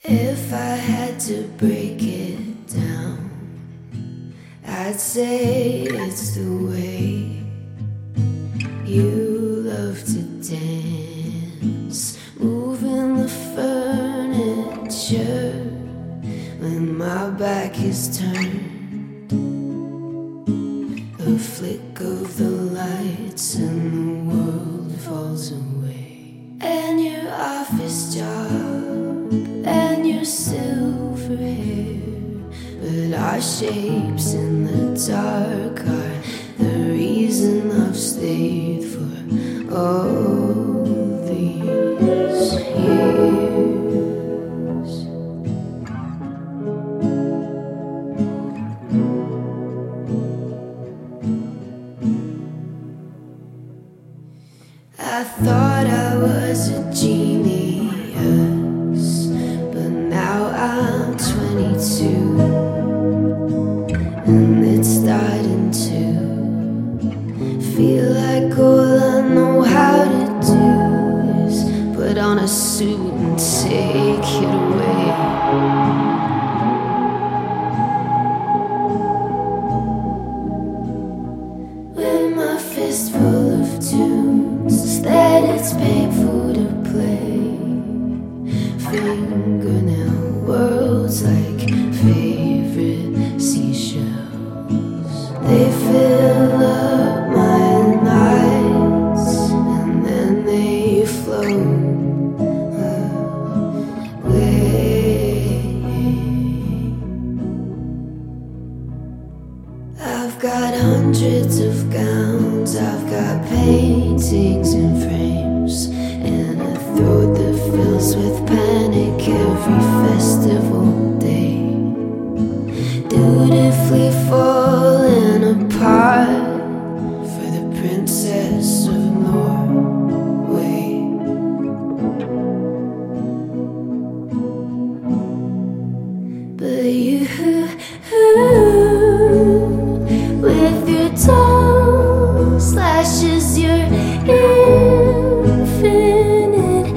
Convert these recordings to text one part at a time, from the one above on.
If I had to break it down, I'd say it's the way you love to dance, moving the furniture when my back is turned. A flick of the lights and the world falls away. And your office job and your silver hair, but our shapes in the dark are the reason I've stayed for all these years. I thought I was a genius, but now I'm 22, and it's starting to feel like all I know how to do is put on a suit and take it away. With my fist full of tunes that it's painful to play, fingernail worlds like favorite seashells. They fill up my nights and then they float away. I've got hundreds of gowns, I've got paintings in frames, and a throat that fills with panic every festival day. Dutifully falling apart for the princess of Norway. But you, with your tongue slashes your infinite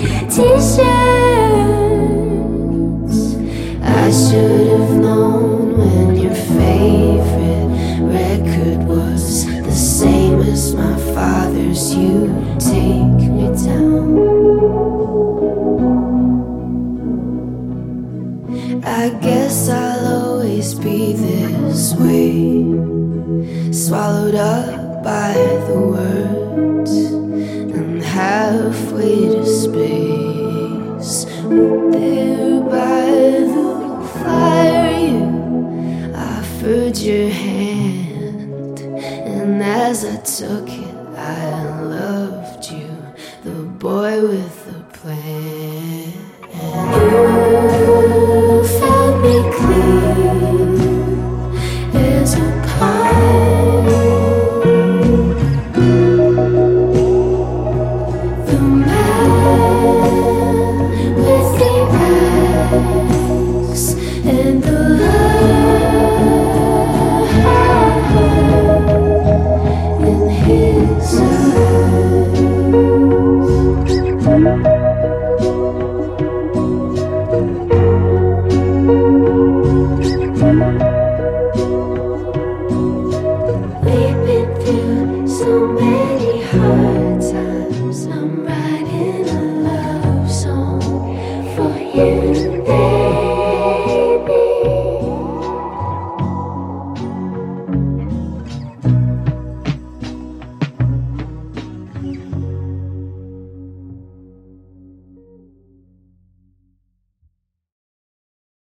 t-shirts. I should have known when your favorite record was the same as my father's. You take me down. I guess I'll always be this way, swallowed up by the words and halfway to space. There by the fire, you offered your hand.